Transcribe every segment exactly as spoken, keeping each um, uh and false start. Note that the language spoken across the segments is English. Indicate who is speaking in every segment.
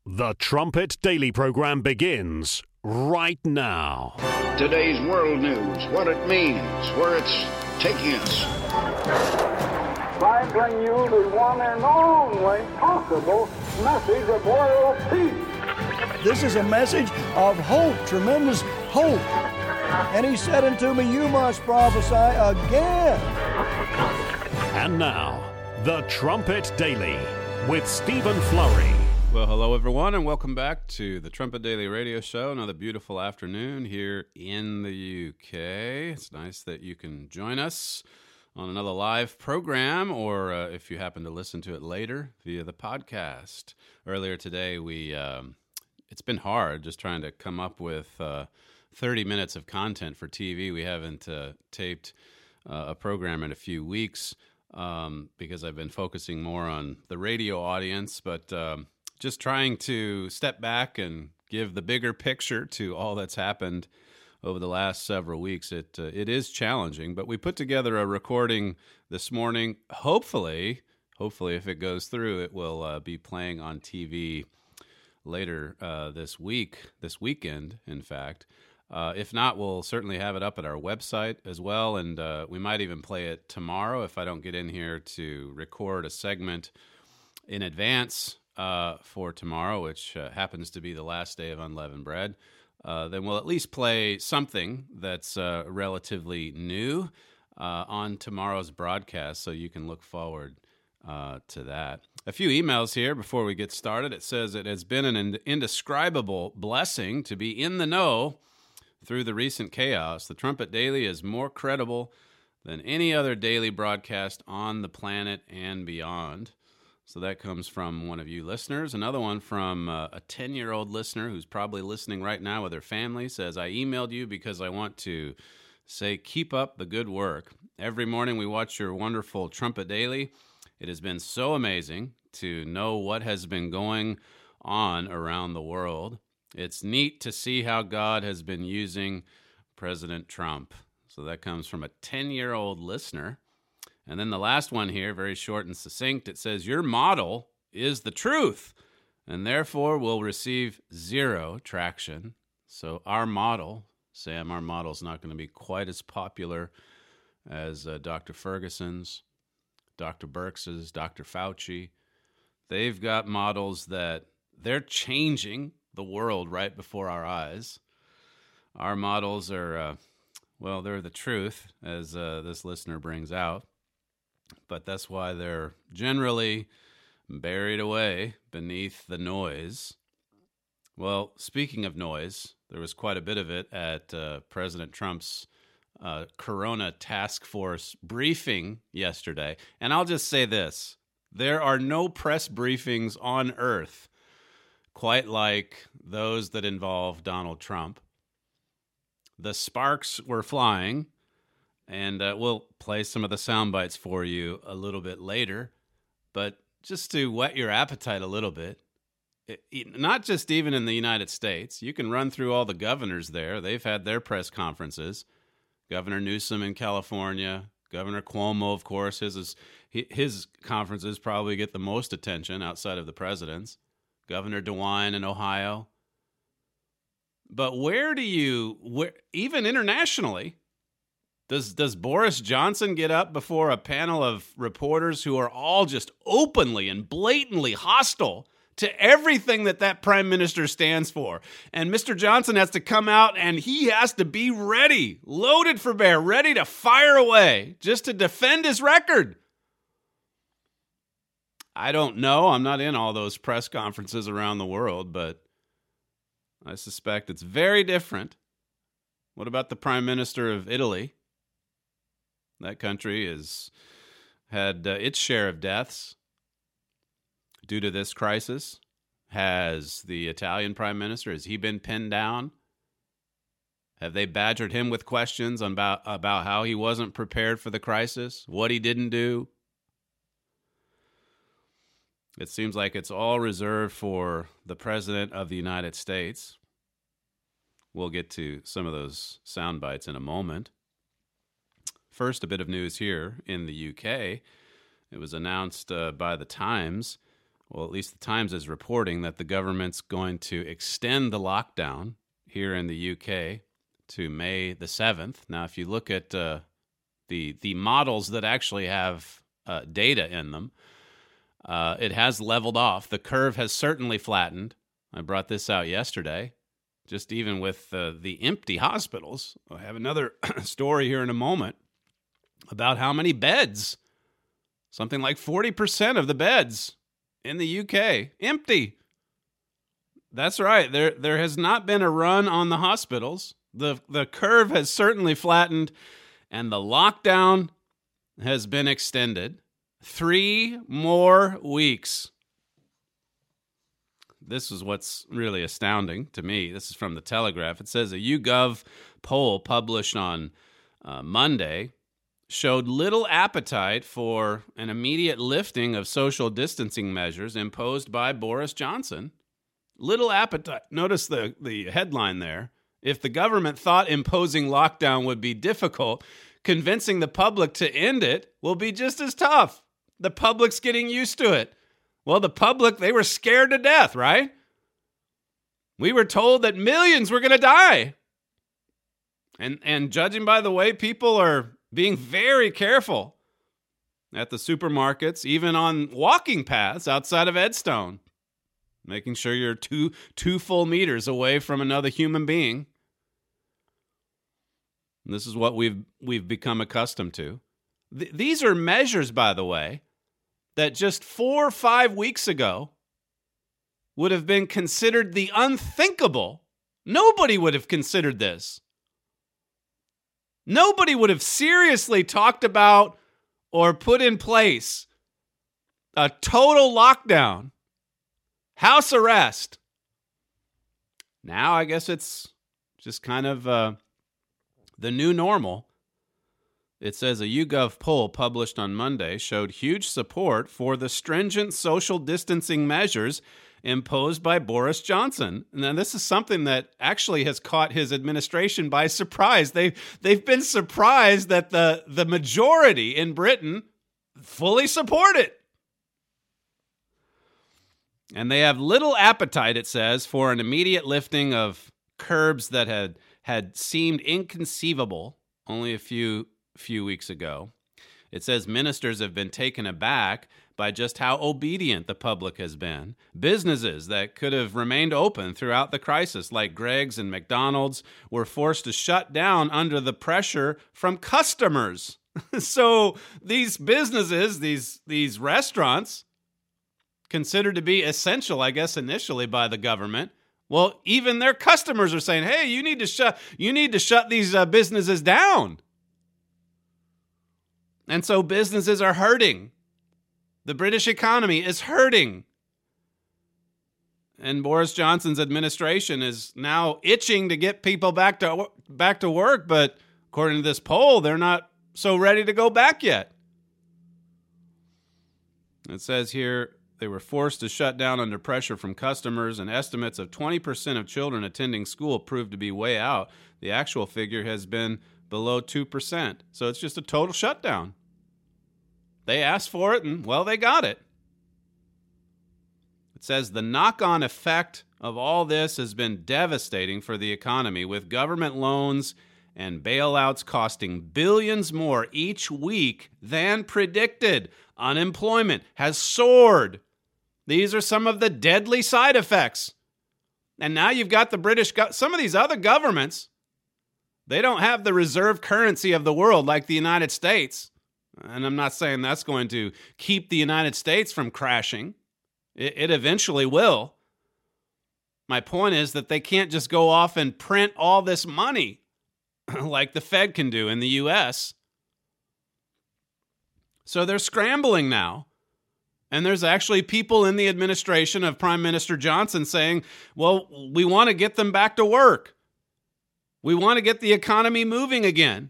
Speaker 1: The Trumpet Daily program begins right now.
Speaker 2: Today's world news, what it means, where it's taking us.
Speaker 3: I bring you the one and only possible message of world peace.
Speaker 4: This is a message of hope, tremendous hope. And he said unto me, you must prophesy again.
Speaker 1: And now, The Trumpet Daily with Stephen Flurry.
Speaker 5: Well, hello, everyone, and welcome back to the Trumpet Daily Radio Show. Another beautiful afternoon here in the U K. It's nice that you can join us on another live program, or uh, if you happen to listen to it later via the podcast. Earlier today, we um, it's been hard just trying to come up with uh, thirty minutes of content for T V. We haven't uh, taped uh, a program in a few weeks um, because I've been focusing more on the radio audience, but um, just trying to step back and give the bigger picture to all that's happened over the last several weeks. It uh, it is challenging, but we put together a recording this morning. Hopefully, hopefully, if it goes through, it will uh, be playing on T V later uh, this week, this weekend, in fact. Uh, if not, we'll certainly have it up at our website as well, and uh, we might even play it tomorrow if I don't get in here to record a segment in advance uh, for tomorrow, which uh, happens to be the last day of Unleavened Bread. Uh, then we'll at least play something that's uh, relatively new uh, on tomorrow's broadcast, so you can look forward uh, to that. A few emails here before we get started. It says it has been an indescribable blessing to be in the know through the recent chaos. The Trumpet Daily is more credible than any other daily broadcast on the planet and beyond. So that comes from one of you listeners. Another one from uh, a ten-year-old listener who's probably listening right now with her family says, I emailed you because I want to say keep up the good work. Every morning we watch your wonderful Trumpet Daily. It has been so amazing to know what has been going on around the world. It's neat to see how God has been using President Trump. So that comes from a ten-year-old listener. And then the last one here, very short and succinct, it says, your model is the truth, and therefore will receive zero traction. So our model, Sam, our model is not going to be quite as popular as uh, Doctor Ferguson's, Doctor Birx's, Doctor Fauci. They've got models that they're changing the world right before our eyes. Our models are, uh, well, they're the truth, as uh, this listener brings out. But that's why they're generally buried away beneath the noise. Well, speaking of noise, there was quite a bit of it at uh, President Trump's uh, Corona Task Force briefing yesterday. And I'll just say this. There are no press briefings on earth quite like those that involve Donald Trump. The sparks were flying. And uh, we'll play some of the sound bites for you a little bit later. But just to whet your appetite a little bit, it, it, not just even in the United States, you can run through all the governors there. They've had their press conferences. Governor Newsom in California, Governor Cuomo, of course, his, is, his conferences probably get the most attention outside of the president's. Governor DeWine in Ohio. But where do you, where, even internationally, Does does Boris Johnson get up before a panel of reporters who are all just openly and blatantly hostile to everything that that prime minister stands for? And Mister Johnson has to come out and he has to be ready, loaded for bear, ready to fire away just to defend his record. I don't know. I'm not in all those press conferences around the world, but I suspect it's very different. What about the prime minister of Italy? That country has had uh, its share of deaths due to this crisis. Has the Italian prime minister, has he been pinned down? Have they badgered him with questions about, about how he wasn't prepared for the crisis, what he didn't do? It seems like it's all reserved for the President of the United States. We'll get to some of those sound bites in a moment. First, a bit of news here in the U K. It was announced uh, by the Times well, at least the Times is reporting that the government's going to extend the lockdown here in the U K to May the seventh. Now, if you look at uh, the the models that actually have uh, data in them, uh, it has leveled off. The curve has certainly flattened. I brought this out yesterday, just even with uh, the empty hospitals. I have another story here in a moment about how many beds, something like forty percent of the beds in the U K, empty. That's right. There there has not been a run on the hospitals. The the curve has certainly flattened, and the lockdown has been extended. Three more weeks. This is what's really astounding to me. This is from the Telegraph. It says a YouGov poll published on uh, Monday showed little appetite for an immediate lifting of social distancing measures imposed by Boris Johnson. Little appetite. Notice the, the headline there. If the government thought imposing lockdown would be difficult, convincing the public to end it will be just as tough. The public's getting used to it. Well, the public, they were scared to death, right? We were told that millions were going to die. And, and judging by the way people are being very careful at the supermarkets, even on walking paths outside of Edstone, making sure you're two, two full meters away from another human being. And this is what we've we've become accustomed to. Th- these are measures, by the way, that just four or five weeks ago would have been considered the unthinkable. Nobody would have considered this. Nobody would have seriously talked about or put in place a total lockdown, house arrest. Now I guess it's just kind of uh, the new normal. It says a YouGov poll published on Monday showed huge support for the stringent social distancing measures imposed by Boris Johnson. Now, this is something that actually has caught his administration by surprise. They've, they've been surprised that the, the majority in Britain fully support it. And they have little appetite, it says, for an immediate lifting of curbs that had, had seemed inconceivable only a few few weeks ago. It says ministers have been taken aback by just how obedient the public has been. Businesses that could have remained open throughout the crisis, like Greg's and McDonald's, were forced to shut down under the pressure from customers. So these businesses, these, these restaurants, considered to be essential, I guess, initially by the government, well, even their customers are saying, hey, you need to shut, you need to shut these uh, businesses down. And so businesses are hurting. The British economy is hurting. And Boris Johnson's administration is now itching to get people back to back to work, but according to this poll, they're not so ready to go back yet. It says here they were forced to shut down under pressure from customers, and estimates of twenty percent of children attending school proved to be way out. The actual figure has been below two percent. So it's just a total shutdown. They asked for it, and, well, they got it. It says the knock-on effect of all this has been devastating for the economy, with government loans and bailouts costing billions more each week than predicted. Unemployment has soared. These are some of the deadly side effects. And now you've got the British, go- some of these other governments, they don't have the reserve currency of the world like the United States. And I'm not saying that's going to keep the United States from crashing. It, it eventually will. My point is that they can't just go off and print all this money like the Fed can do in the U S. So they're scrambling now. And there's actually people in the administration of Prime Minister Johnson saying, well, we want to get them back to work. We want to get the economy moving again.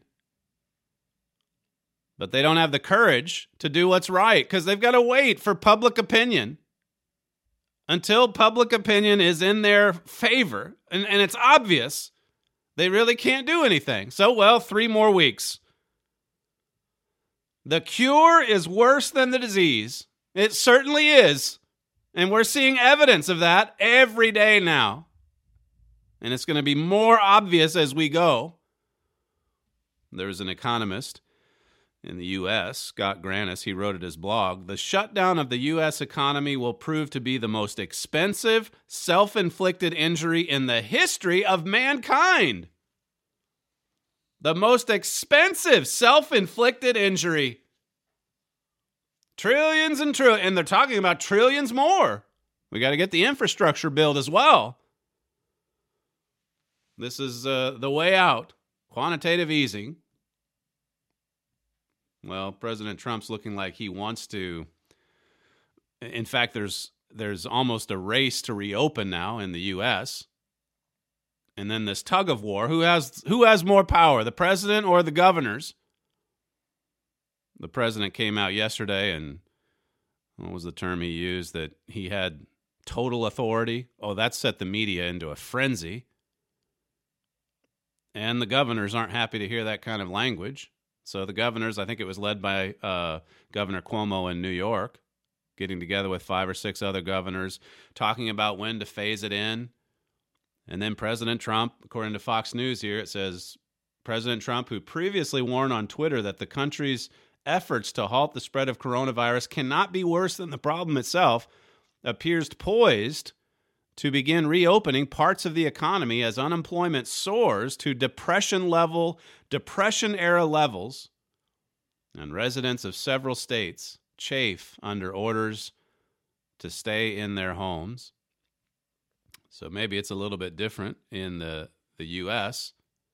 Speaker 5: But they don't have the courage to do what's right because they've got to wait for public opinion. Until public opinion is in their favor, and, and it's obvious, they really can't do anything. So, well, three more weeks. The cure is worse than the disease. It certainly is. And we're seeing evidence of that every day now. And it's going to be more obvious as we go. There's an economist in the U S, Scott Grannis, he wrote at his blog, the shutdown of the U S economy will prove to be the most expensive, self-inflicted injury in the history of mankind. The most expensive self-inflicted injury. Trillions and trillions, and they're talking about trillions more. We got to get the infrastructure built as well. This is uh, the way out. Quantitative easing. Well, President Trump's looking like he wants to. In fact, there's there's almost a race to reopen now in the U S. And then this tug of war. Who has who has more power, the president or the governors? The president came out yesterday and what was the term he used? That he had total authority. Oh, that set the media into a frenzy. And the governors aren't happy to hear that kind of language. So the governors, I think it was led by uh, Governor Cuomo in New York, getting together with five or six other governors, talking about when to phase it in. And then President Trump, according to Fox News here, it says, President Trump, who previously warned on Twitter that the country's efforts to halt the spread of coronavirus cannot be worse than the problem itself, appears poised to begin reopening parts of the economy as unemployment soars to depression level, depression-era levels, and residents of several states chafe under orders to stay in their homes. So maybe it's a little bit different in the, the U S.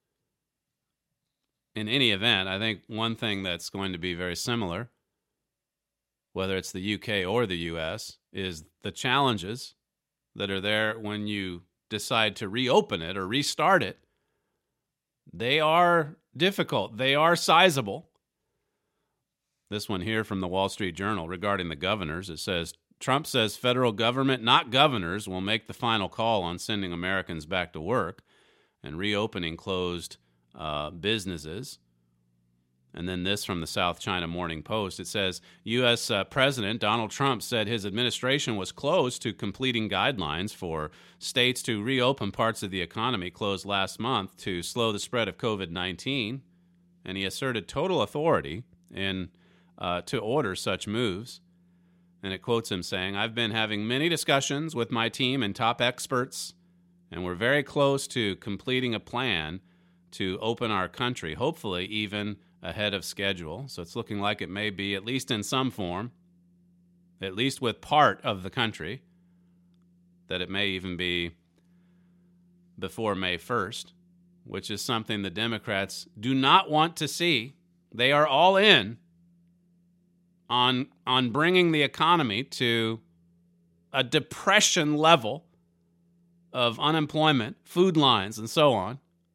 Speaker 5: In any event, I think one thing that's going to be very similar, whether it's the U K or the U S, is the challenges that are there when you decide to reopen it or restart it. They are difficult. They are sizable. This one here from the Wall Street Journal regarding the governors, it says, Trump says federal government, not governors, will make the final call on sending Americans back to work and reopening closed uh, businesses. And then this from the South China Morning Post. It says, U S Uh, President Donald Trump said his administration was close to completing guidelines for states to reopen parts of the economy closed last month to slow the spread of covid nineteen. And he asserted total authority in uh, to order such moves. And it quotes him saying, I've been having many discussions with my team and top experts, and we're very close to completing a plan to open our country, hopefully even ahead of schedule. So it's looking like it may be, at least in some form, at least with part of the country, that it may even be before May first, which is something the Democrats do not want to see. They are all in on, on bringing the economy to a depression level of unemployment, food lines, and so on.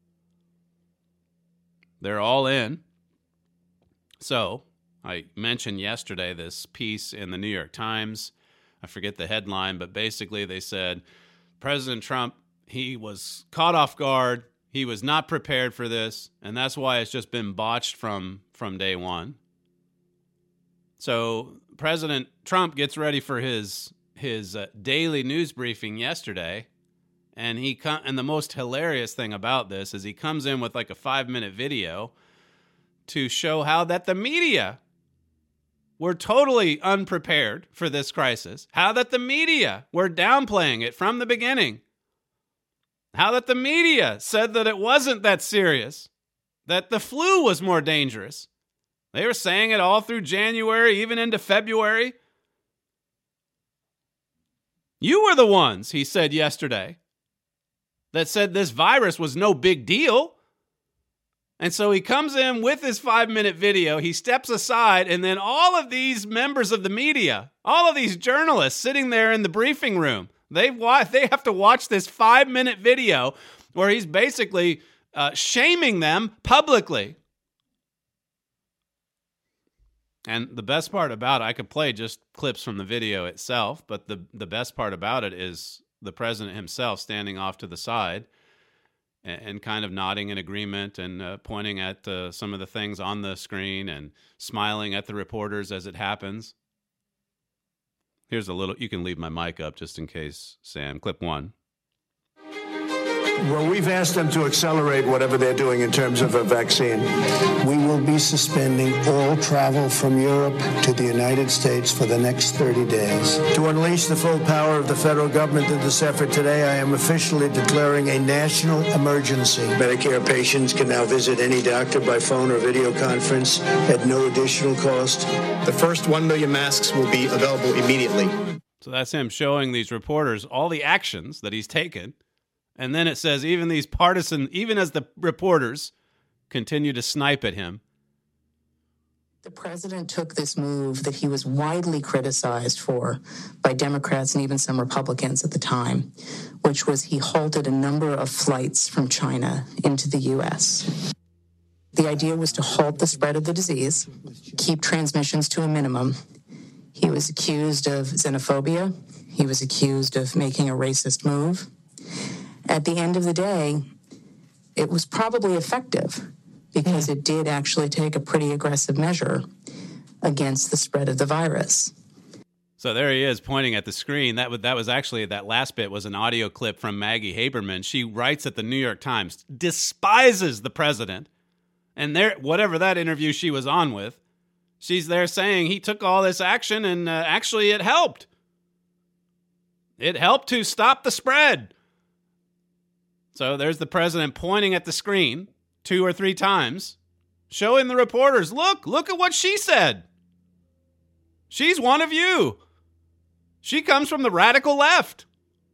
Speaker 5: They're all in. So, I mentioned yesterday this piece in the New York Times. I forget the headline, but basically they said President Trump, he was caught off guard. He was not prepared for this, and that's why it's just been botched from, from day one. So, President Trump gets ready for his his uh, daily news briefing yesterday, and he com- and the most hilarious thing about this is he comes in with like a five-minute video to show how that the media were totally unprepared for this crisis, how that the media were downplaying it from the beginning, how that the media said that it wasn't that serious, that the flu was more dangerous. They were saying it all through January, even into February. You were the ones, he said yesterday, that said this virus was no big deal. And so he comes in with his five-minute video, he steps aside, and then all of these members of the media, all of these journalists sitting there in the briefing room, they they have to watch this five-minute video where he's basically uh, shaming them publicly. And the best part about it, I could play just clips from the video itself, but the, the best part about it is the president himself standing off to the side and, and kind of nodding in agreement and uh, pointing at uh, some of the things on the screen and smiling at the reporters as it happens. Here's a little, you can leave my mic up just in case, Sam. Clip one.
Speaker 6: Well, we've asked them to accelerate whatever they're doing in terms of a vaccine.
Speaker 7: We will be suspending all travel from Europe to the United States for the next thirty days.
Speaker 6: To unleash the full power of the federal government in this effort today, I am officially declaring a national emergency. Medicare patients can now visit any doctor by phone or video conference at no additional cost.
Speaker 8: The first one million masks will be available immediately.
Speaker 5: So that's him showing these reporters all the actions that he's taken. And then it says even these partisan, even as the reporters continue to snipe at him.
Speaker 9: The president took this move that he was widely criticized for by Democrats and even some Republicans at the time, which was he halted a number of flights from China into the U S. The idea was to halt the spread of the disease, keep transmissions to a minimum. He was accused of xenophobia. He was accused of making a racist move. At the end of the day, it was probably effective because it did actually take a pretty aggressive measure against the spread of the virus.
Speaker 5: So there he is pointing at the screen. That was, that was actually, that last bit was an audio clip from Maggie Haberman. She writes at the New York Times, despises the president. And there, whatever that interview she was on with, she's there saying he took all this action and uh, actually it helped. It helped to stop the spread. So there's the president pointing at the screen two or three times, showing the reporters, look, look at what she said. She's one of you. She comes from the radical left.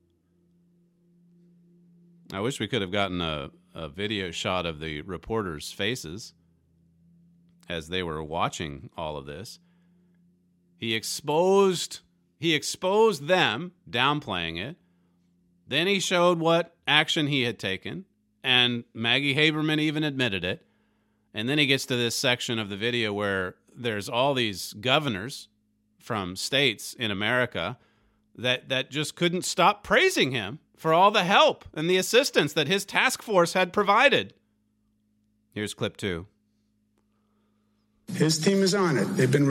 Speaker 5: I wish we could have gotten a, a video shot of the reporters' faces as they were watching all of this. He exposed, he exposed them, downplaying it. Then he showed what action he had taken, and Maggie Haberman even admitted it. And then he gets to this section of the video where there's all these governors from states in America that, that just couldn't stop praising him for all the help and the assistance that his task force had provided. Here's clip two.
Speaker 10: His team is on it. They've been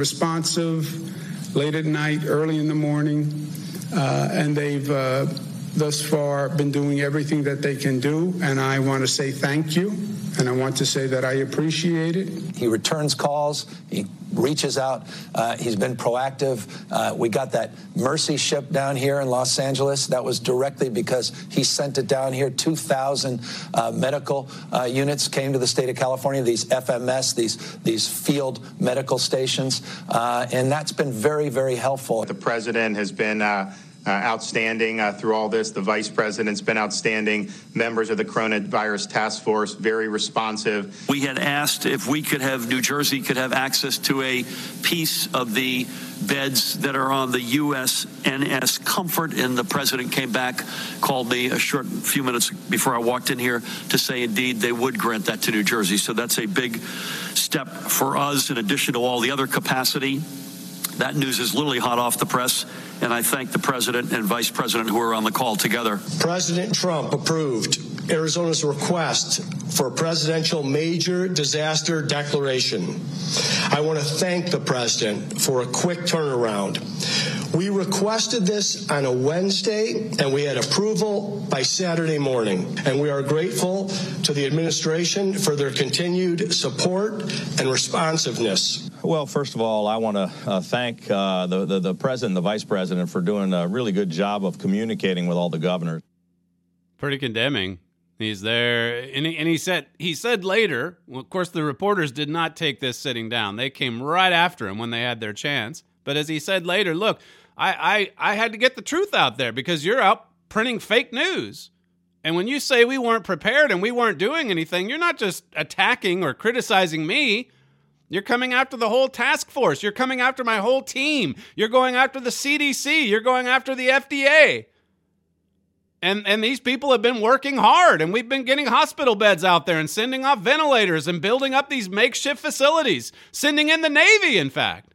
Speaker 10: responsive late at night, early in the morning, uh, and they've... Uh, thus far been doing everything that they can do, and I want to say thank you, and I want to say that I appreciate it.
Speaker 11: He returns calls, he reaches out, uh, he's been proactive. Uh, we got that Mercy ship down here in Los Angeles. That was directly because he sent it down here. two thousand uh, medical uh, units came to the state of California, these F M S, these, these field medical stations, uh, and that's been very, very helpful.
Speaker 12: The president has been uh, Uh, outstanding uh, through all this. The vice president's been outstanding. Members of the coronavirus task force, very responsive.
Speaker 13: We had asked if we could have, New Jersey could have access to a piece of the beds that are on the U S N S Comfort, and the president came back, called me a short few minutes before I walked in here to say indeed they would grant that to New Jersey. So that's a big step for us in addition to all the other capacity. That news is literally hot off the press, and I thank the president and vice president who are on the call together.
Speaker 14: President Trump approved Arizona's request for a presidential major disaster declaration. I want to thank the president for a quick turnaround. We requested this on a Wednesday, and we had approval by Saturday morning. And we are grateful to the administration for their continued support and responsiveness.
Speaker 15: Well, first of all, I want to uh, thank uh, the, the, the president and the vice president for doing a really good job of communicating with all the governors.
Speaker 5: Pretty condemning. He's there, and he, and he said he said later, well, of course, the reporters did not take this sitting down. They came right after him when they had their chance. But as he said later, look, I, I, I had to get the truth out there because you're out printing fake news. And when you say we weren't prepared and we weren't doing anything, you're not just attacking or criticizing me. You're coming after the whole task force. You're coming after my whole team. You're going after the C D C. You're going after the F D A. And and these people have been working hard, and we've been getting hospital beds out there and sending off ventilators and building up these makeshift facilities, sending in the Navy, in fact.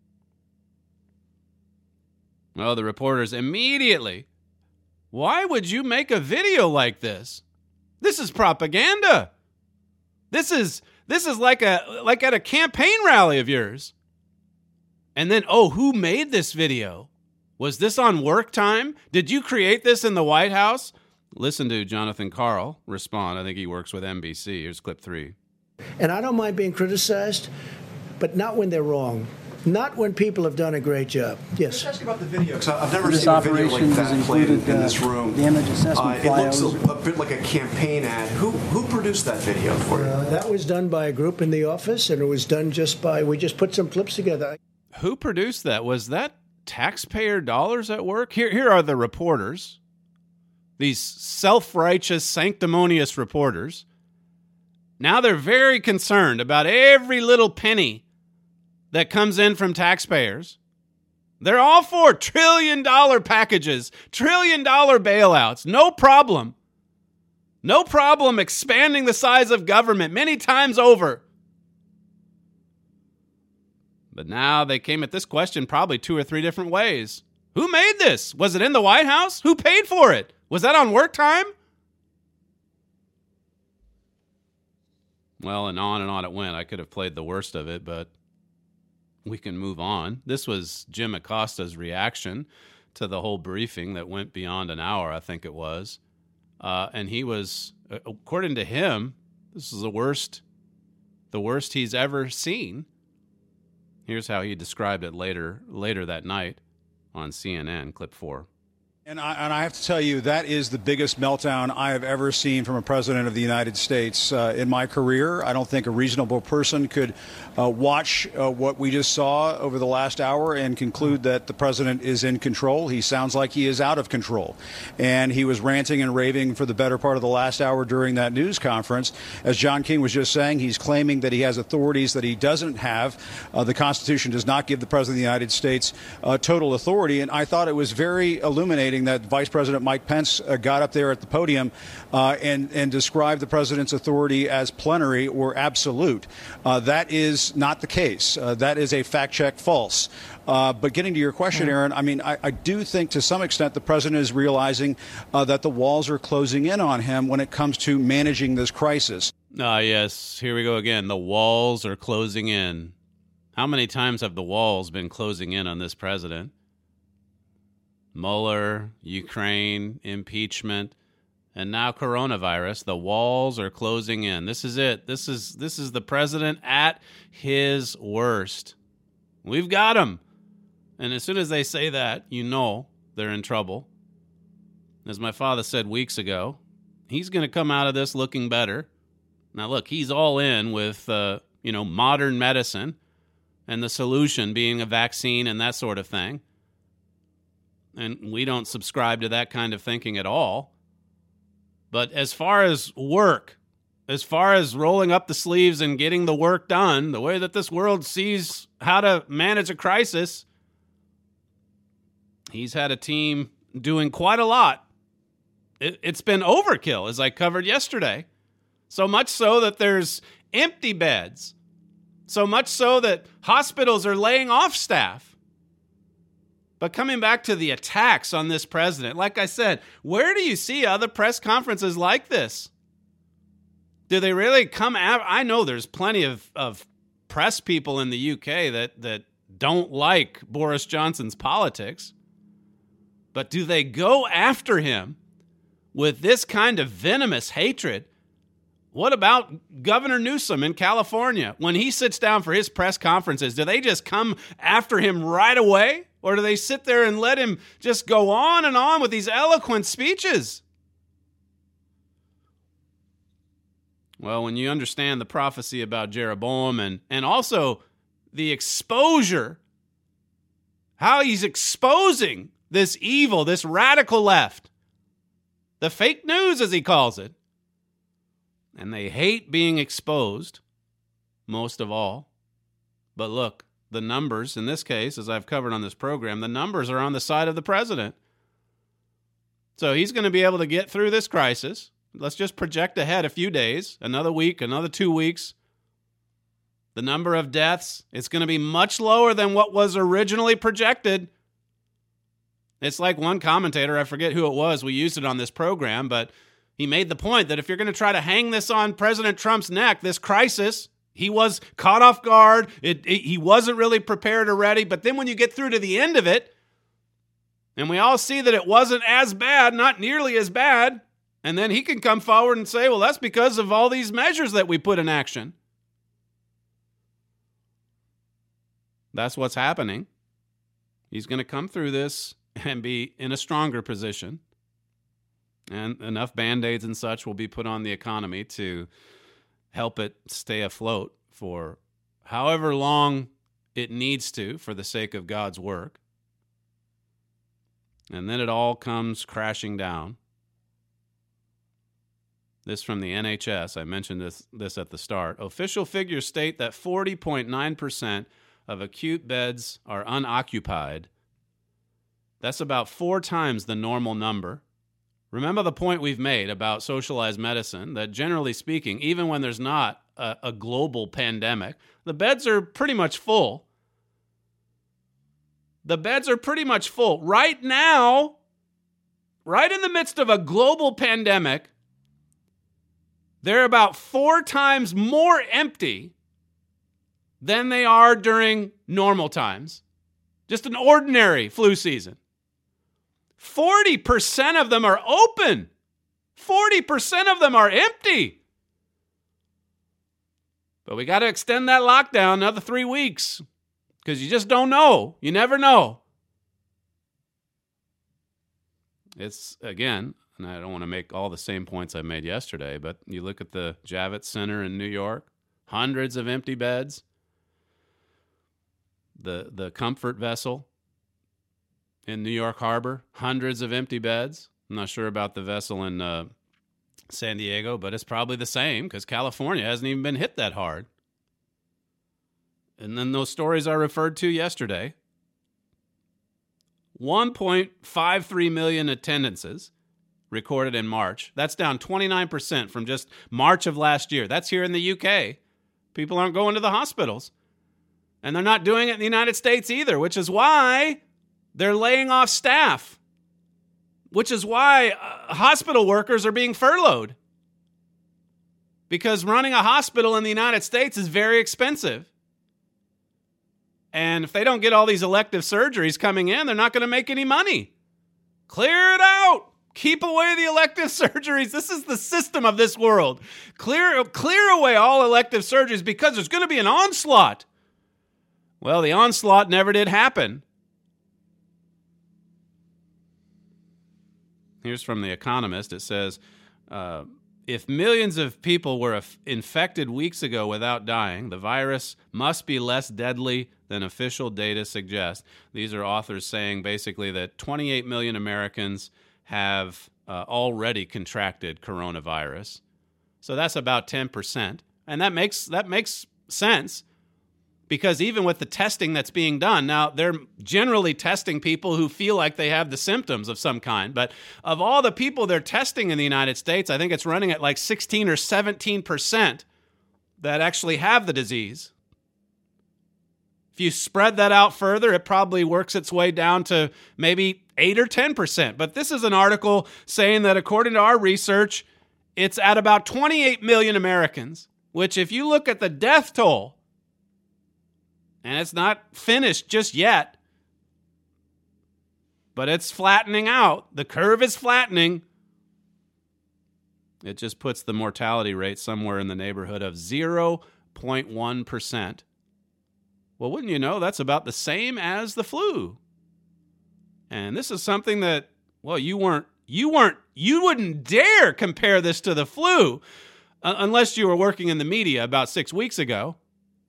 Speaker 5: Well, the reporters immediately, why would you make a video like this? This is propaganda. This is this is like a like at a campaign rally of yours. And then, oh, who made this video? Was this on work time? Did you create this in the White House? Listen to Jonathan Karl respond. I think he works with N B C. Here's clip three.
Speaker 7: And I don't mind being criticized, but not when they're wrong. Not when people have done a great job. Yes.
Speaker 16: Let's ask you about the video, because I've never
Speaker 17: This
Speaker 16: seen a video like
Speaker 17: operation
Speaker 16: that
Speaker 17: has
Speaker 16: played in,
Speaker 17: included,
Speaker 16: in
Speaker 17: uh,
Speaker 16: this room.
Speaker 17: the image assessment
Speaker 16: Uh, it looks a,
Speaker 17: flyovers.
Speaker 16: a bit like a campaign ad. Who who produced that video for you?
Speaker 7: Uh, that was done by a group in the office, and it was done just by, we just put some clips together.
Speaker 5: Who produced that? Was that taxpayer dollars at work? Here, here are the reporters. These self-righteous, sanctimonious reporters. Now they're very concerned about every little penny that comes in from taxpayers. They're all for trillion dollar packages, trillion dollar bailouts. No problem. No problem expanding the size of government many times over. But now they came at this question probably two or three different ways. Who made this? Was it in the White House? Who paid for it? Was that on work time? Well, and on and on it went. I could have played the worst of it, but we can move on. This was Jim Acosta's reaction to the whole briefing that went beyond an hour, I think it was. Uh, and he was, according to him, this is the worst, the worst he's ever seen. Here's how he described it later, later that night on C N N, clip four.
Speaker 18: And I, and I have to tell you, that is the biggest meltdown I have ever seen from a president of the United States uh, in my career. I don't think a reasonable person could uh, watch uh, what we just saw over the last hour and conclude that the president is in control. He sounds like he is out of control. And he was ranting and raving for the better part of the last hour during that news conference. As John King was just saying, he's claiming that he has authorities that he doesn't have. Uh, the Constitution does not give the president of the United States uh, total authority. And I thought it was very illuminating that Vice President Mike Pence uh, got up there at the podium uh, and, and described the president's authority as plenary or absolute. Uh, that is not the case. Uh, that is a fact check false. Uh, but getting to your question, Aaron, I mean, I, I do think to some extent the president is realizing uh, that the walls are closing in on him when it comes to managing this crisis.
Speaker 5: Ah, yes. Here we go again. The walls are closing in. How many times have the walls been closing in on this president? Mueller, Ukraine, impeachment, and now coronavirus. The walls are closing in. This is it. This is this is the president at his worst. We've got him. And as soon as they say that, you know they're in trouble. As my father said weeks ago, he's going to come out of this looking better. Now, look, he's all in with, uh, you know, modern medicine and the solution being a vaccine and that sort of thing. And we don't subscribe to that kind of thinking at all. But as far as work, as far as rolling up the sleeves and getting the work done, the way that this world sees how to manage a crisis, he's had a team doing quite a lot. It, it's been overkill, as I covered yesterday. So much so that there's empty beds. So much so that hospitals are laying off staff. But coming back to the attacks on this president, like I said, where do you see other press conferences like this? Do they really come after? I know there's plenty of, of press people in the U K that, that don't like Boris Johnson's politics. But do they go after him with this kind of venomous hatred? What about Governor Newsom in California? When he sits down for his press conferences, do they just come after him right away? Or do they sit there and let him just go on and on with these eloquent speeches? Well, when you understand the prophecy about Jeroboam and, and also the exposure, how he's exposing this evil, this radical left, the fake news, as he calls it, and they hate being exposed, most of all. But look, the numbers, in this case, as I've covered on this program, the numbers are on the side of the president. So he's going to be able to get through this crisis. Let's just project ahead a few days, another week, another two weeks. The number of deaths, it's going to be much lower than what was originally projected. It's like one commentator, I forget who it was, we used it on this program, but he made the point that if you're going to try to hang this on President Trump's neck, this crisis, he was caught off guard. It, it, he wasn't really prepared or ready. But then when you get through to the end of it, And we all see that it wasn't as bad, not nearly as bad. And then he can come forward and say, well, that's because of all these measures that we put in action. That's what's happening. He's going to come through this and be in a stronger position. And enough Band-Aids and such will be put on the economy to help it stay afloat for however long it needs to for the sake of God's work. And then it all comes crashing down. This from the N H S. I mentioned this, this at the start. Official figures state that forty point nine percent of acute beds are unoccupied. That's about four times the normal number. Remember the point we've made about socialized medicine, that generally speaking, even when there's not a, a global pandemic, the beds are pretty much full. The beds are pretty much full. Right now, right in the midst of a global pandemic, they're about four times more empty than they are during normal times. Just an ordinary flu season. forty percent of them are open. forty percent of them are empty. But we got to extend that lockdown another three weeks because you just don't know. You never know. It's, again, and I don't want to make all the same points I made yesterday, but you look at the Javits Center in New York, hundreds of empty beds. The, the Comfort Vessel in New York Harbor, hundreds of empty beds. I'm not sure about the vessel in uh, San Diego, but it's probably the same because California hasn't even been hit that hard. And then those stories I referred to yesterday. one point five three million attendances recorded in March. That's down twenty-nine percent from just March of last year. That's here in the U K. People aren't going to the hospitals. And they're not doing it in the United States either, which is why they're laying off staff, which is why uh, hospital workers are being furloughed. Because running a hospital in the United States is very expensive. And if they don't get all these elective surgeries coming in, they're not going to make any money. Clear it out. Keep away the elective surgeries. This is the system of this world. Clear, clear away all elective surgeries because there's going to be an onslaught. Well, the onslaught never did happen. Here's from The Economist. It says, uh, if millions of people were infected weeks ago without dying, the virus must be less deadly than official data suggest. These are authors saying basically that twenty-eight million Americans have uh, already contracted coronavirus. So that's about ten percent. And that makes that makes sense. Because even with the testing that's being done, now they're generally testing people who feel like they have the symptoms of some kind. But of all the people they're testing in the United States, I think it's running at like sixteen or seventeen percent that actually have the disease. If you spread that out further, it probably works its way down to maybe eight or ten percent. But this is an article saying that according to our research, it's at about twenty-eight million Americans, which if you look at the death toll, and it's not finished just yet, but it's flattening out. The curve is flattening. It just puts the mortality rate somewhere in the neighborhood of zero point one percent. Well, wouldn't you know, that's about the same as the flu. And this is something that, well, you weren't, you weren't, you wouldn't dare compare this to the flu uh, unless you were working in the media about six weeks ago.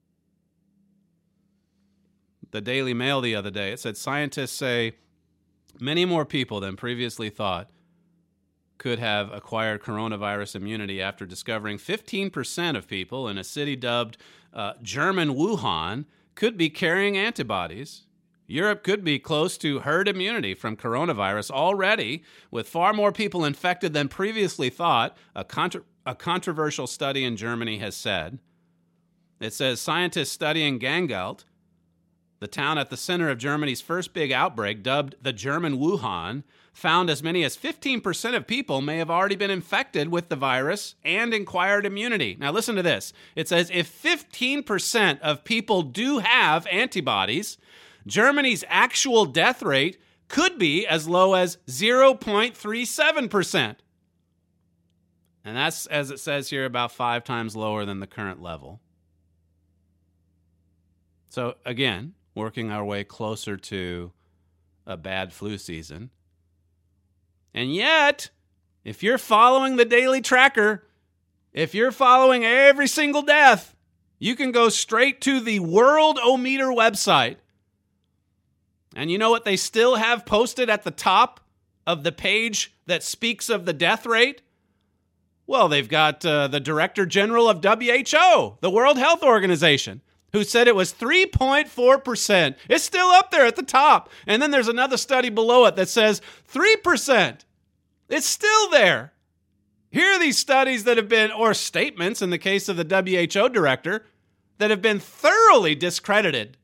Speaker 5: The Daily Mail the other day, it said scientists say many more people than previously thought could have acquired coronavirus immunity after discovering fifteen percent of people in a city dubbed uh, German Wuhan could be carrying antibodies. Europe could be close to herd immunity from coronavirus already, with far more people infected than previously thought, a, contra- a controversial study in Germany has said. It says scientists studying Gangelt, the town at the center of Germany's first big outbreak, dubbed the German Wuhan, found as many as fifteen percent of people may have already been infected with the virus and acquired immunity. Now listen to this. It says if fifteen percent of people do have antibodies, Germany's actual death rate could be as low as zero point three seven percent. And that's, as it says here, about five times lower than the current level. So again, working our way closer to a bad flu season. And yet, if you're following the daily tracker, if you're following every single death, you can go straight to the World-O-Meter website. And you know what they still have posted at the top of the page that speaks of the death rate? Well, they've got uh, the Director General of W H O, the World Health Organization, who said it was three point four percent. It's still up there at the top. And then there's another study below it that says three percent. It's still there. Here are these studies that have been, or statements in the case of the W H O director, that have been thoroughly discredited.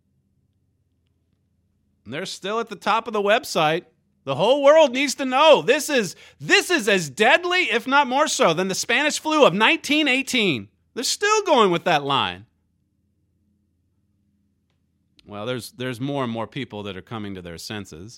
Speaker 5: And they're still at the top of the website. The whole world needs to know this is this is as deadly, if not more so, than the Spanish flu of nineteen eighteen. They're still going with that line. Well, there's there's more and more people that are coming to their senses.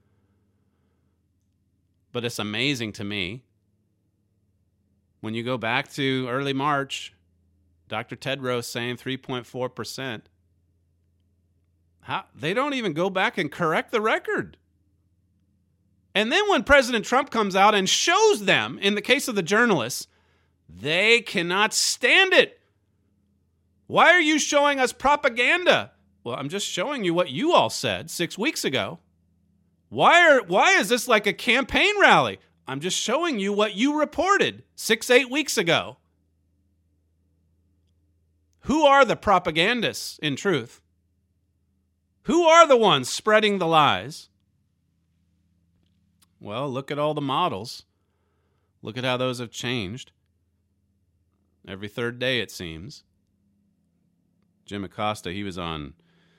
Speaker 5: But it's amazing to me. When you go back to early March, Doctor Tedros saying three point four percent. How, they don't even go back and correct the record. And then when President Trump comes out and shows them, in the case of the journalists, they cannot stand it. Why are you showing us propaganda? Well, I'm just showing you what you all said six weeks ago. Why are why is this like a campaign rally? I'm just showing you what you reported six, eight weeks ago. Who are the propagandists, in truth? Who are the ones spreading the lies? Well, look at all the models. Look at how those have changed. Every third day, it seems. Jim Acosta, he was on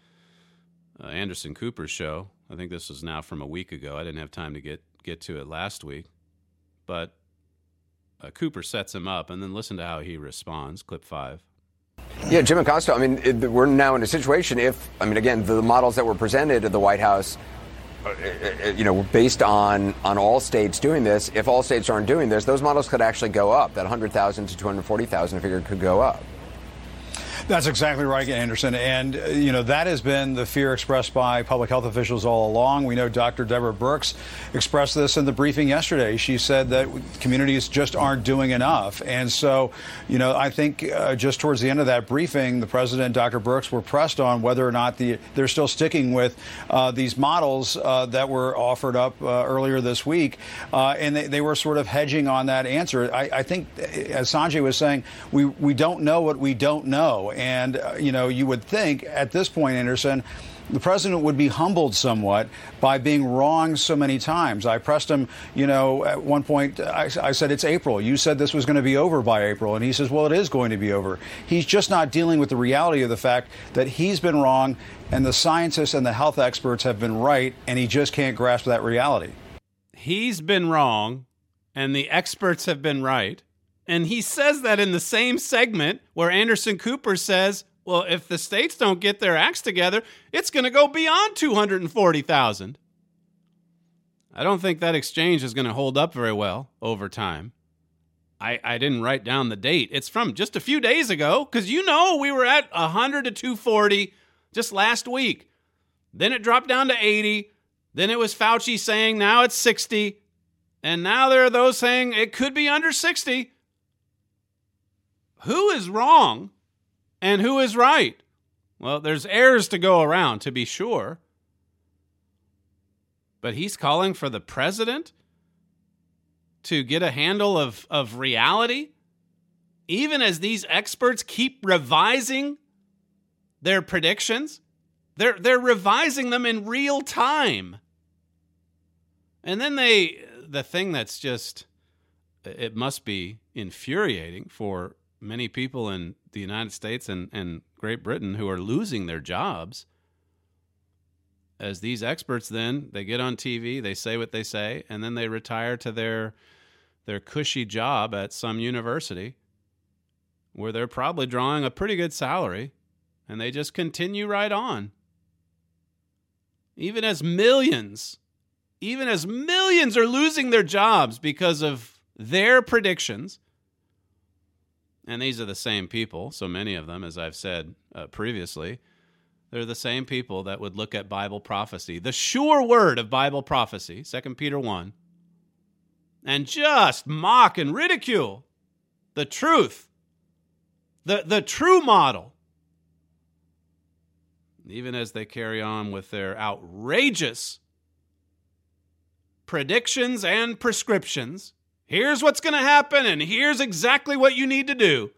Speaker 5: uh, Anderson Cooper's show. I think this was now from a week ago. I didn't have time to get, get to it last week. But uh, Cooper sets him up, and then listen to how he responds. Clip five.
Speaker 17: Yeah, Jim Acosta, I mean, it, we're now in a situation if, I mean, again, the models that were presented at the White House, uh, you know, based on, on all states doing this, if all states aren't doing this, those models could actually go up. That one hundred thousand to two hundred forty thousand figure could go up.
Speaker 18: That's exactly right, Anderson. And, uh, you know, that has been the fear expressed by public health officials all along. We know Doctor Deborah Birx expressed this in the briefing yesterday. She said that communities just aren't doing enough. And so, you know, I think uh, just towards the end of that briefing, the president and Doctor Birx were pressed on whether or not the, they're still sticking with uh, these models uh, that were offered up uh, earlier this week. Uh, and they, they were sort of hedging on that answer. I, I think, as Sanjay was saying, we, we don't know what we don't know. And, uh, you know, you would think at this point, Anderson, the president would be humbled somewhat by being wrong so many times. I pressed him, you know, at one point, I, I said, it's April. You said this was going to be over by April. And he says, well, it is going to be over. He's just not dealing with the reality of the fact that he's been wrong and the scientists and the health experts have been right. And he just can't grasp that reality.
Speaker 5: He's been wrong and the experts have been right. And he says that in the same segment where Anderson Cooper says, well, if the states don't get their acts together, it's going to go beyond two hundred forty thousand. I don't think that exchange is going to hold up very well over time. I, I didn't write down the date. It's from just a few days ago, because you know we were at one hundred to two forty just last week. Then it dropped down to eighty. Then it was Fauci saying now it's sixty. And now there are those saying it could be under sixty. Who is wrong and who is right? Well, there's errors to go around, to be sure. But he's calling for the president to get a handle of, of reality, even as these experts keep revising their predictions. They're, they're revising them in real time. And then they, the thing that's just, it must be infuriating for many people in the United States and, and Great Britain who are losing their jobs, as these experts then, they get on T V, they say what they say, and then they retire to their their cushy job at some university where they're probably drawing a pretty good salary, and they just continue right on. even as millions, even as millions are losing their jobs because of their predictions, and these are the same people, so many of them, as I've said uh, previously, they're the same people that would look at Bible prophecy, the sure word of Bible prophecy, Second Peter one, and just mock and ridicule the truth, the, the true model, even as they carry on with their outrageous predictions and prescriptions. Here's what's going to happen, and here's exactly what you need to do.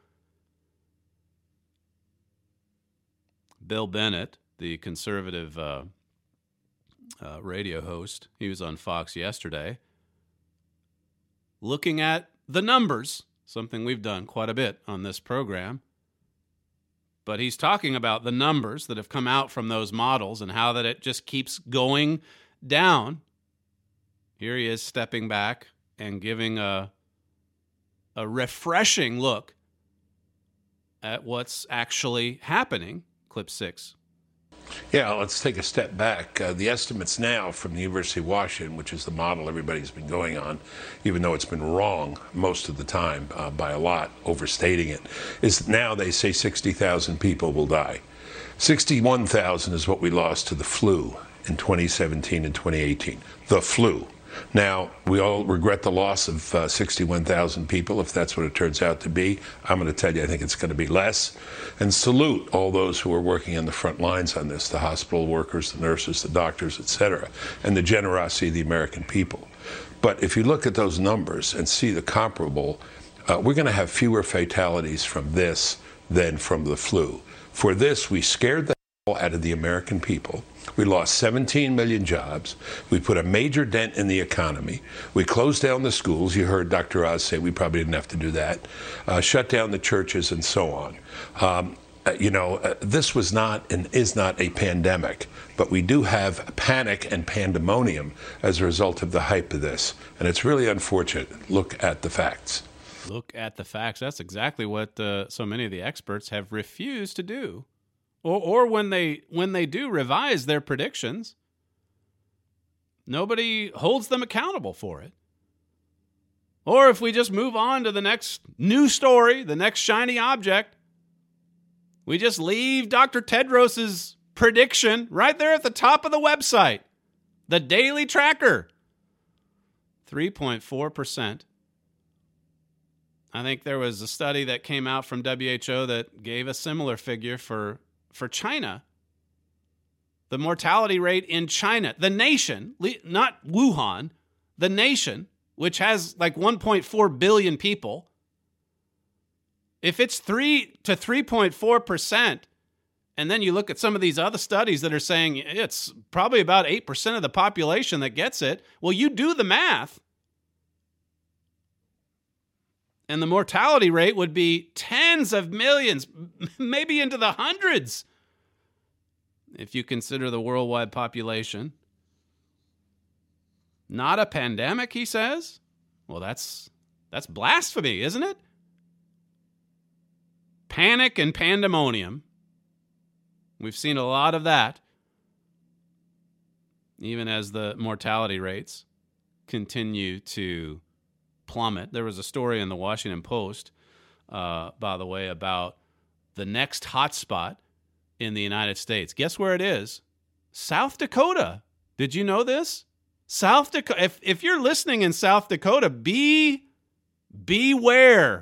Speaker 5: Bill Bennett, the conservative uh, uh, radio host, he was on Fox yesterday, looking at the numbers, something we've done quite a bit on this program. But he's talking about the numbers that have come out from those models and how that it just keeps going down. Here he is stepping back and giving a, a refreshing look at what's actually happening. Clip six.
Speaker 19: Yeah, let's take a step back. Uh, the estimates now from the University of Washington, which is the model everybody's been going on, even though it's been wrong most of the time uh, by a lot, overstating it, is now they say sixty thousand people will die. sixty-one thousand is what we lost to the flu in twenty seventeen and twenty eighteen. The flu. Now, we all regret the loss of uh, sixty-one thousand people, if that's what it turns out to be. I'm going to tell you, I think it's going to be less. And salute all those who are working on the front lines on this, the hospital workers, the nurses, the doctors, et cetera, and the generosity of the American people. But if you look at those numbers and see the comparable, uh, we're going to have fewer fatalities from this than from the flu. For this, we scared the hell out of the American people. We lost seventeen million jobs. We put a major dent in the economy. We closed down the schools. You heard Doctor Oz say we probably didn't have to do that. Uh, shut down the churches and so on. Um, uh, you know, uh, this was not and is not a pandemic, but we do have panic and pandemonium as a result of the hype of this. And it's really unfortunate. Look at the facts.
Speaker 5: Look at the facts. That's exactly what uh, so many of the experts have refused to do. Or, or when they when they do revise their predictions, nobody holds them accountable for it. Or if we just move on to the next new story, the next shiny object, we just leave Doctor Tedros's prediction right there at the top of the website, the Daily Tracker, three point four percent. I think there was a study that came out from W H O that gave a similar figure for For China. The mortality rate in China, the nation, not Wuhan, the nation, which has like one point four billion people, if it's three to three point four percent, and then you look at some of these other studies that are saying it's probably about eight percent of the population that gets it, well, you do the math. And the mortality rate would be tens of millions, maybe into the hundreds, if you consider the worldwide population. Not a pandemic, he says? Well, that's that's blasphemy, isn't it? Panic and pandemonium. We've seen a lot of that, even as the mortality rates continue to plummet. There was a story in the Washington Post, uh, by the way, about the next hotspot in the United States. Guess where it is? South Dakota. Did you know this? South Dakota. If if you're listening in South Dakota, be beware.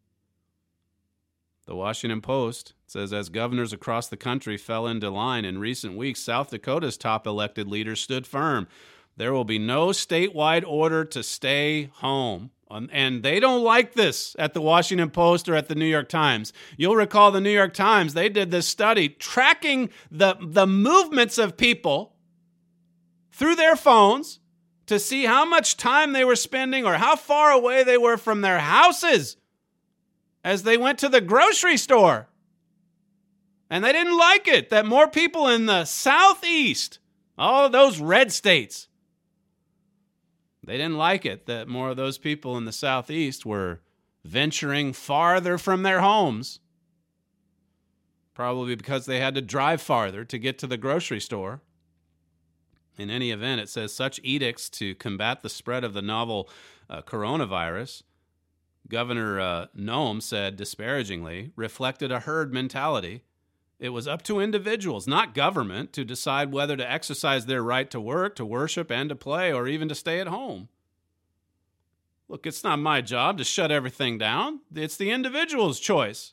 Speaker 5: The Washington Post says as governors across the country fell into line in recent weeks, South Dakota's top elected leaders stood firm. There will be no statewide order to stay home. And they don't like this at the Washington Post or at the New York Times. You'll recall the New York Times, they did this study tracking the, the movements of people through their phones to see how much time they were spending or how far away they were from their houses as they went to the grocery store. And they didn't like it that more people in the Southeast, all of those red states, they didn't like it that more of those people in the Southeast were venturing farther from their homes, probably because they had to drive farther to get to the grocery store. In any event, it says such edicts to combat the spread of the novel uh, coronavirus, Governor uh, Noem said disparagingly, reflected a herd mentality. It was up to individuals, not government, to decide whether to exercise their right to work, to worship, and to play, or even to stay at home. Look, it's not my job to shut everything down. It's the individual's choice.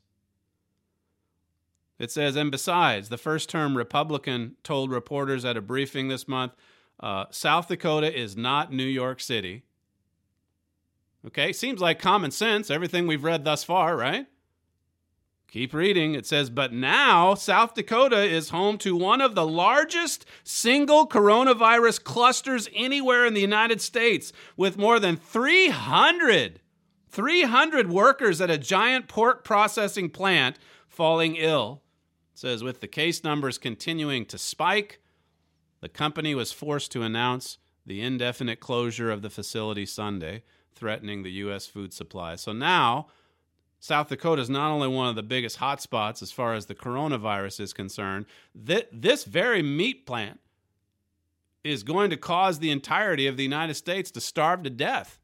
Speaker 5: It says, and besides, the first-term Republican told reporters at a briefing this month, uh, South Dakota is not New York City. Okay, seems like common sense, everything we've read thus far, right? Keep reading. It says, but now South Dakota is home to one of the largest single coronavirus clusters anywhere in the United States, with more than three hundred, three hundred workers at a giant pork processing plant falling ill. It says, with the case numbers continuing to spike, the company was forced to announce the indefinite closure of the facility Sunday, threatening the U S food supply. So now, South Dakota is not only one of the biggest hotspots as far as the coronavirus is concerned, th- this very meat plant is going to cause the entirety of the United States to starve to death.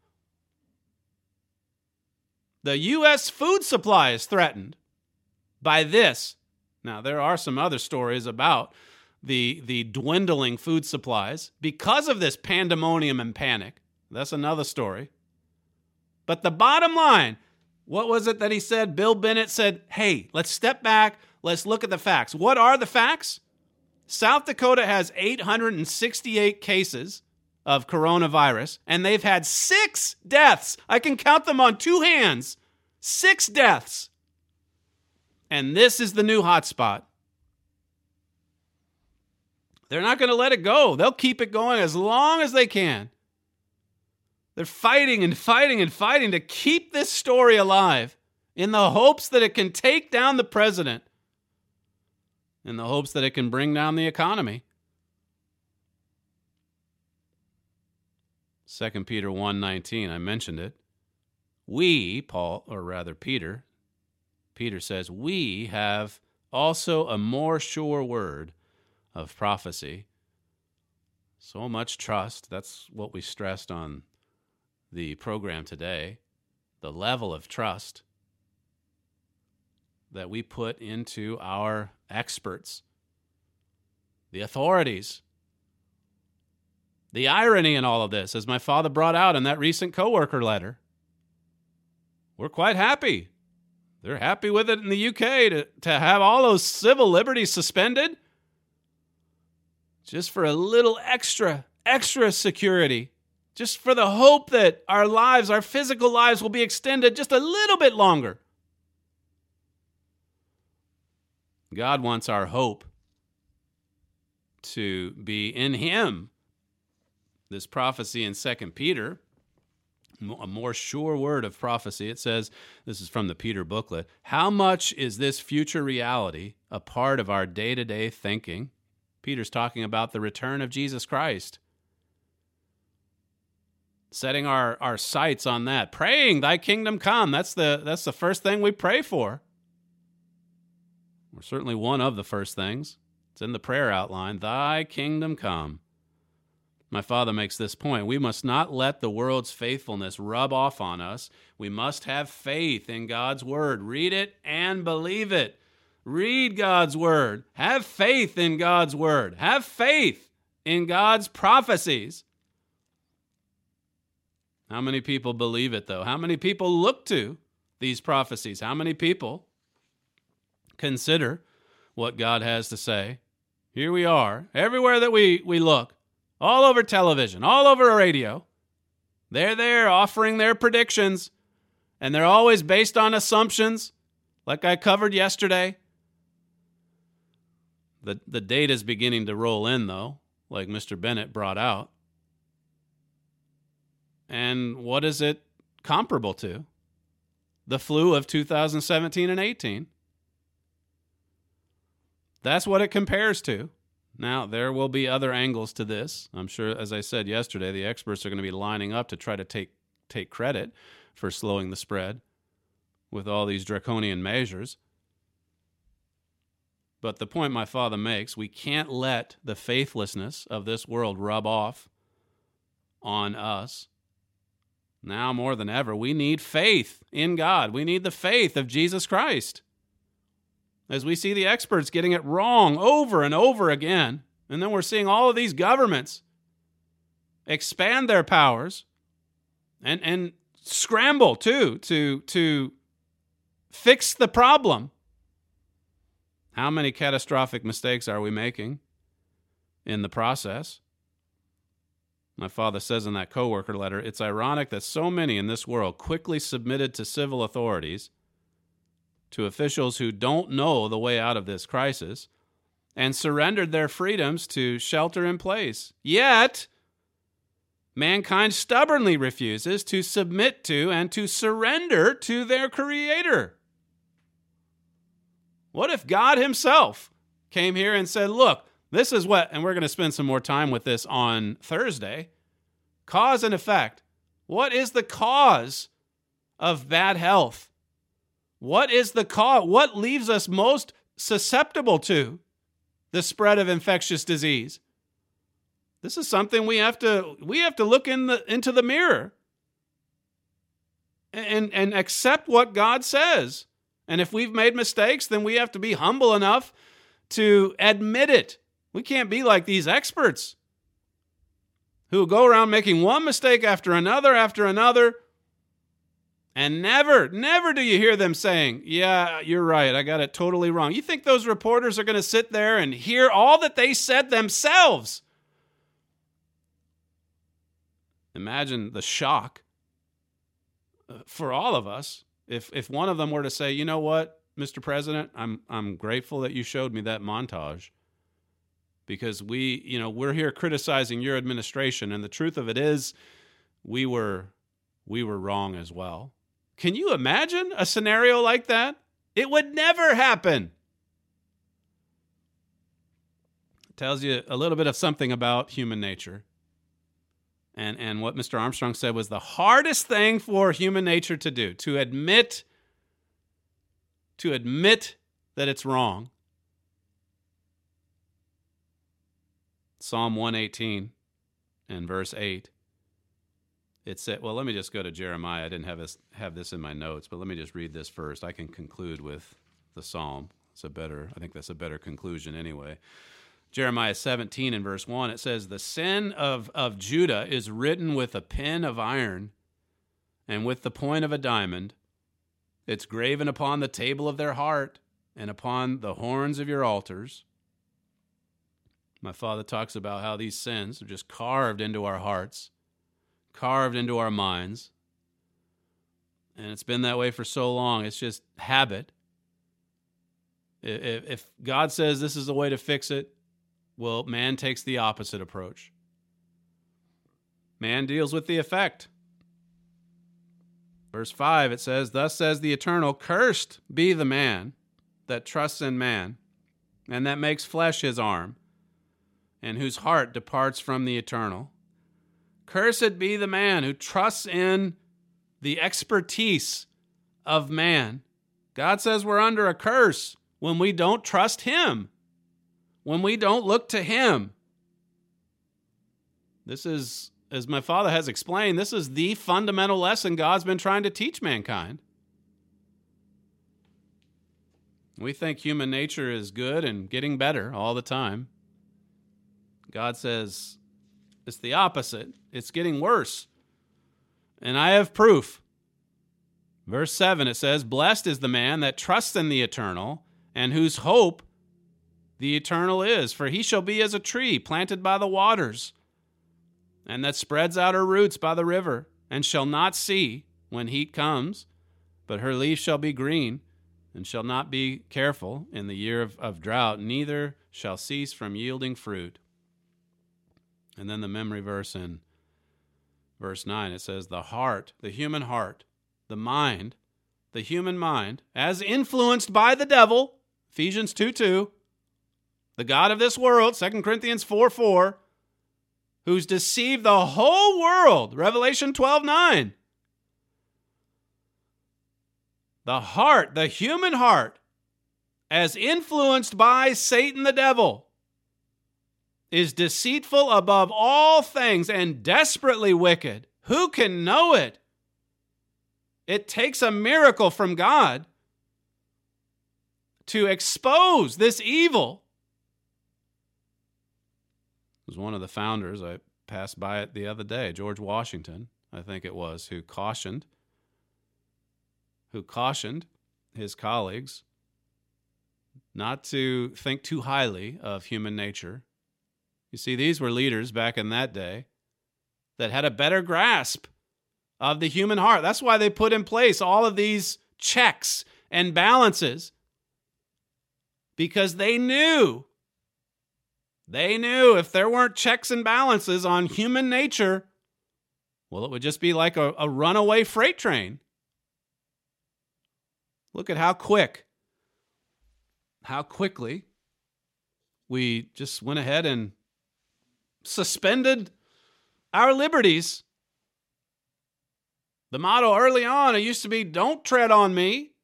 Speaker 5: The U S food supply is threatened by this. Now, there are some other stories about the, the dwindling food supplies because of this pandemonium and panic. That's another story. But the bottom line, what was it that he said? Bill Bennett said, hey, let's step back. Let's look at the facts. What are the facts? South Dakota has eight hundred sixty-eight cases of coronavirus, and they've had six deaths. I can count them on two hands. Six deaths. And this is the new hotspot. They're not going to let it go. They'll keep it going as long as they can. They're fighting and fighting and fighting to keep this story alive in the hopes that it can take down the president, in the hopes that it can bring down the economy. Second Peter one nineteen, I mentioned it. We, Paul, or rather Peter, Peter says, we have also a more sure word of prophecy. So much trust. That's what we stressed on the program today. The level of trust that we put into our experts, the authorities. The irony in all of this, as my father brought out in that recent coworker letter, we're quite happy. They're happy with it in the U K to, to have all those civil liberties suspended just for a little extra, extra security, just for the hope that our lives, our physical lives will be extended just a little bit longer. God wants our hope to be in Him. This prophecy in Second Peter, a more sure word of prophecy. It says, this is from the Peter booklet, how much is this future reality a part of our day-to-day thinking? Peter's talking about the return of Jesus Christ. Setting our, our sights on that. Praying, thy kingdom come. That's the, that's the first thing we pray for. Or certainly one of the first things. It's in the prayer outline. Thy kingdom come. My father makes this point. We must not let the world's faithfulness rub off on us. We must have faith in God's word. Read it and believe it. Read God's word. Have faith in God's word. Have faith in God's prophecies. How many people believe it, though? How many people look to these prophecies? How many people consider what God has to say? Here we are, everywhere that we, we look. All over television, all over radio. They're there offering their predictions, and they're always based on assumptions, like I covered yesterday. The, the data is beginning to roll in, though, like Mister Bennett brought out. And what is it comparable to? The flu of two thousand seventeen and eighteen. That's what it compares to. Now, there will be other angles to this. I'm sure, as I said yesterday, the experts are going to be lining up to try to take take credit for slowing the spread with all these draconian measures. But the point my father makes, we can't let the faithlessness of this world rub off on us. Now more than ever, we need faith in God. We need the faith of Jesus Christ. As we see the experts getting it wrong over and over again, and then we're seeing all of these governments expand their powers and, and scramble, too, to, to fix the problem. How many catastrophic mistakes are we making in the process? My father says in that coworker letter, it's ironic that so many in this world quickly submitted to civil authorities, to officials who don't know the way out of this crisis, and surrendered their freedoms to shelter in place. Yet, mankind stubbornly refuses to submit to and to surrender to their Creator. What if God himself came here and said, look, this is what, and we're going to spend some more time with this on Thursday, cause and effect. What is the cause of bad health? What is the cause? What leaves us most susceptible to the spread of infectious disease? This is something we have to we have to look in the into the mirror and, and accept what God says. And if we've made mistakes, then we have to be humble enough to admit it. We can't be like these experts who go around making one mistake after another after another. And never, never do you hear them saying, yeah, you're right, I got it totally wrong. You think those reporters are going to sit there and hear all that they said themselves? Imagine the shock for all of us if if one of them were to say, you know what, Mister President, I'm I'm grateful that you showed me that montage. Because we, you know, we're here criticizing your administration, and the truth of it is we were we were wrong as well. Can you imagine a scenario like that? It would never happen. It tells you a little bit of something about human nature. And and what Mister Armstrong said was the hardest thing for human nature to do, to admit to admit that it's wrong. Psalm one eighteen and verse eight. It said, well, let me just go to Jeremiah. I didn't have this have this in my notes, but let me just read this first. I can conclude with the psalm. It's a better, I think that's a better conclusion anyway. Jeremiah seventeen and verse one, it says, the sin of, of Judah is written with a pen of iron and with the point of a diamond. It's graven upon the table of their heart and upon the horns of your altars. My father talks about how these sins are just carved into our hearts, carved into our minds. And it's been that way for so long. It's just habit. If, if God says this is the way to fix it, well, man takes the opposite approach. Man deals with the effect. Verse five, it says, thus says the Eternal, cursed be the man that trusts in man, and that makes flesh his arm, and whose heart departs from the Eternal. Cursed be the man who trusts in the expertise of man. God says we're under a curse when we don't trust him, when we don't look to him. This is, as my father has explained, this is the fundamental lesson God's been trying to teach mankind. We think human nature is good and getting better all the time. God says it's the opposite. It's getting worse. And I have proof. Verse seven, it says, blessed is the man that trusts in the Eternal, and whose hope the Eternal is. For he shall be as a tree planted by the waters, and that spreads out her roots by the river, and shall not see when heat comes, but her leaf shall be green, and shall not be careful in the year of, of drought, neither shall cease from yielding fruit. And then the memory verse in verse nine, it says, the heart, the human heart, the mind, the human mind, as influenced by the devil, Ephesians two two, the god of this world, Second Corinthians four four, who's deceived the whole world, Revelation twelve nine. The heart, the human heart, as influenced by Satan the devil, is deceitful above all things and desperately wicked. Who can know it? It takes a miracle from God to expose this evil. It was one of the founders, I passed by it the other day, George Washington, I think it was, who cautioned, who cautioned his colleagues not to think too highly of human nature. You see, these were leaders back in that day that had a better grasp of the human heart. That's why they put in place all of these checks and balances, because they knew, they knew if there weren't checks and balances on human nature, well, it would just be like a, a runaway freight train. Look at how quick, how quickly we just went ahead and suspended our liberties. The motto early on, it used to be, don't tread on me.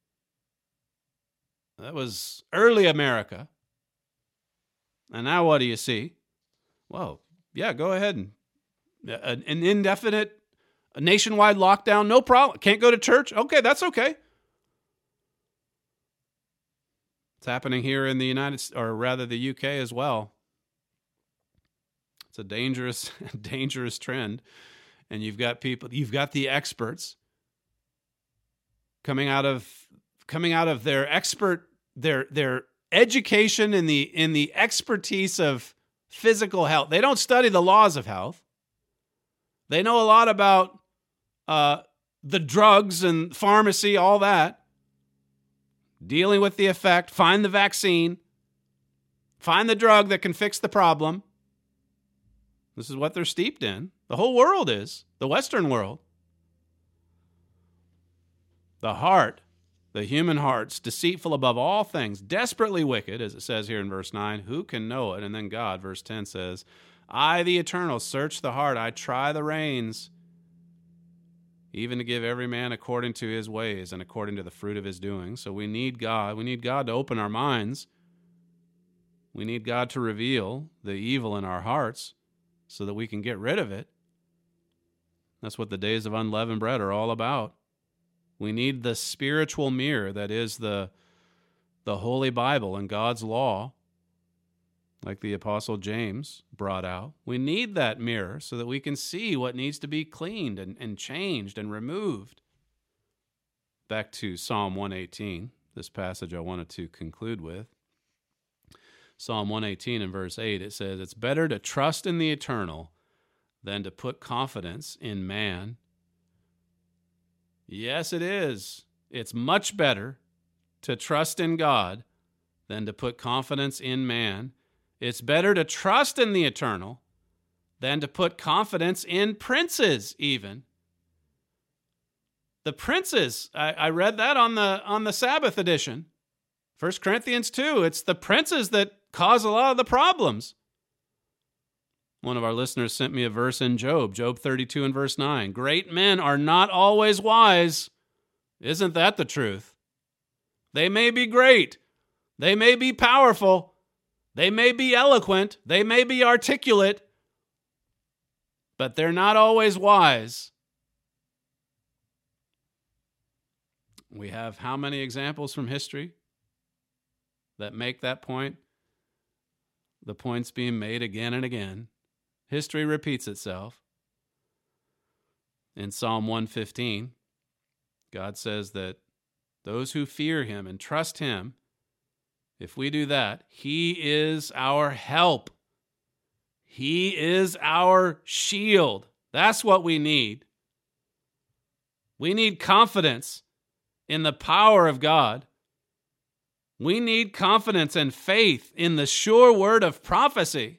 Speaker 5: That was early America. And now what do you see? Well, yeah, go ahead and an indefinite, a nationwide lockdown, no problem. Can't go to church? Okay, that's okay. It's happening here in the United States, or rather the U K as well. It's a dangerous, dangerous trend. And you've got people, you've got the experts coming out of coming out of their expert, their their education in the in the expertise of physical health. They don't study the laws of health. They know a lot about uh, the drugs and pharmacy, all that. Dealing with the effect, find the vaccine, find the drug that can fix the problem. This is what they're steeped in. The whole world is, the Western world. The heart, the human heart's deceitful above all things, desperately wicked, as it says here in verse nine. Who can know it? And then God, verse ten says, I, the Eternal, search the heart. I try the reins, even to give every man according to his ways and according to the fruit of his doing. So we need God. We need God to open our minds. We need God to reveal the evil in our hearts so that we can get rid of it. That's what the days of unleavened bread are all about. We need the spiritual mirror that is the, the Holy Bible and God's law, like the Apostle James brought out. We need that mirror so that we can see what needs to be cleaned and, and changed and removed. Back to Psalm one eighteen, this passage I wanted to conclude with. Psalm one eighteen and verse eight, it says, it's better to trust in the eternal than to put confidence in man. Yes, it is. It's much better to trust in God than to put confidence in man. It's better to trust in the eternal than to put confidence in princes, even. The princes, I, I read that on the on the Sabbath edition. First Corinthians two, it's the princes that cause a lot of the problems. One of our listeners sent me a verse in Job, Job thirty-two and verse nine. Great men are not always wise. Isn't that the truth? They may be great. They may be powerful. They may be eloquent. They may be articulate. But they're not always wise. We have how many examples from history that make that point? The point's being made again and again. History repeats itself. In Psalm one fifteen, God says that those who fear him and trust him, if we do that, he is our help. He is our shield. That's what we need. We need confidence in the power of God. We need confidence and faith in the sure word of prophecy.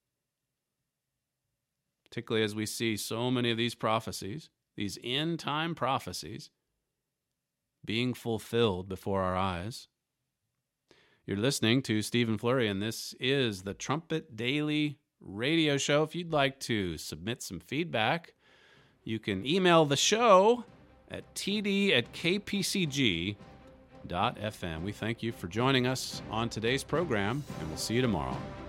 Speaker 5: Particularly as we see so many of these prophecies, these end-time prophecies, being fulfilled before our eyes. You're listening to Stephen Flurry, and this is the Trumpet Daily Radio Show. If you'd like to submit some feedback, you can email the show at td at kpcg dot f m. We thank you for joining us on today's program, and we'll see you tomorrow.